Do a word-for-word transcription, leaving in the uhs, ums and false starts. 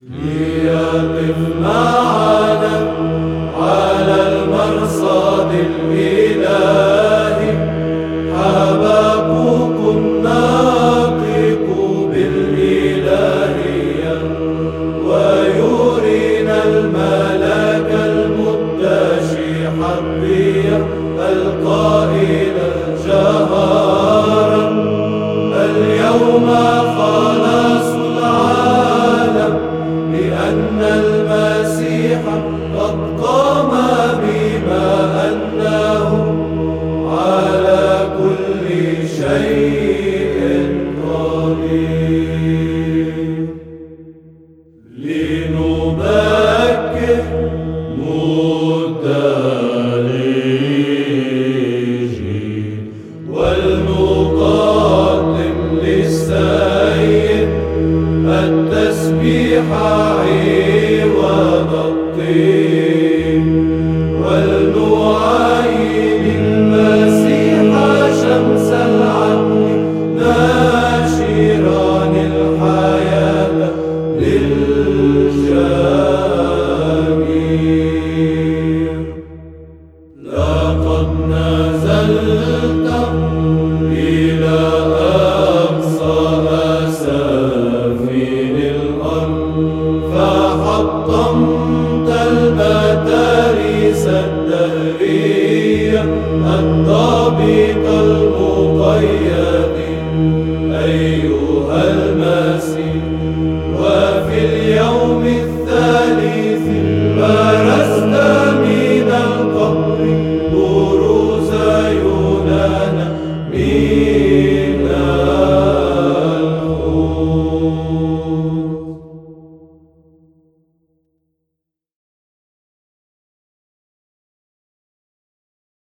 ليقف معنا على المرصد الإلهي حبقوق الناطق بالإلهية، ويرينا الملاك المدشي حقيا القائل جهارا: اليوم خلاص العالم، لأن المسيح قد قام بما أنه على كل شيء قدير. لنبكر متلجين ولنقدم للسيد التسبيح عوض الطيب.